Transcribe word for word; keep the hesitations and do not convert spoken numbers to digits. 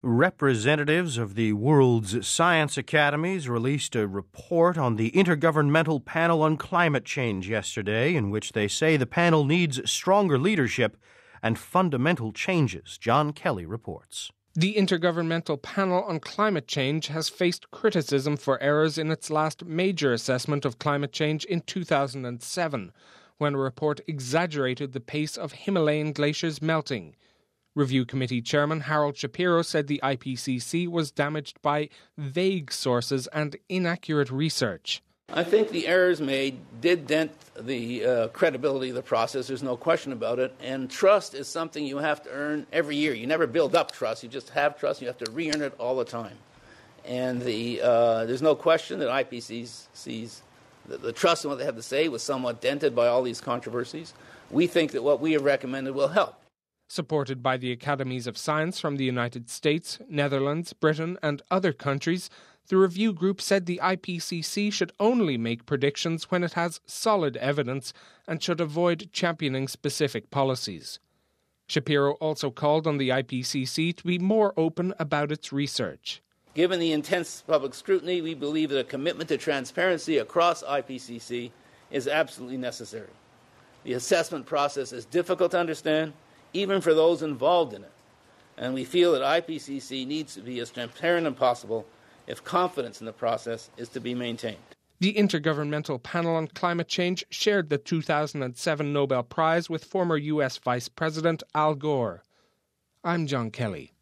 Representatives of the world's science academies released a report on the Intergovernmental Panel on Climate Change yesterday, in which they say the panel needs stronger leadership and fundamental changes. John Kelly reports. The Intergovernmental Panel on Climate Change has faced criticism for errors in its last major assessment of climate change in two thousand seven, when a report exaggerated the pace of Himalayan glaciers melting. Review Committee Chairman Harold Shapiro said the I P C C was damaged by vague sources and inaccurate research. I think the errors made did dent the uh, credibility of the process. There's no question about it. And trust is something you have to earn every year. You never build up trust. You just have trust. You have to re-earn it all the time. And the uh, there's no question that I P C C sees the, the trust in what they have to say was somewhat dented by all these controversies. We think that what we have recommended will help. Supported by the Academies of Science from the United States, Netherlands, Britain and other countries, the review group said the I P C C should only make predictions when it has solid evidence and should avoid championing specific policies. Shapiro also called on the I P C C to be more open about its research. Given the intense public scrutiny, we believe that a commitment to transparency across I P C C is absolutely necessary. The assessment process is difficult to understand, even for those involved in it, and we feel that I P C C needs to be as transparent as possible if confidence in the process is to be maintained. The Intergovernmental Panel on Climate Change shared the two thousand seven Nobel Prize with former U S Vice President Al Gore. I'm John Kelly.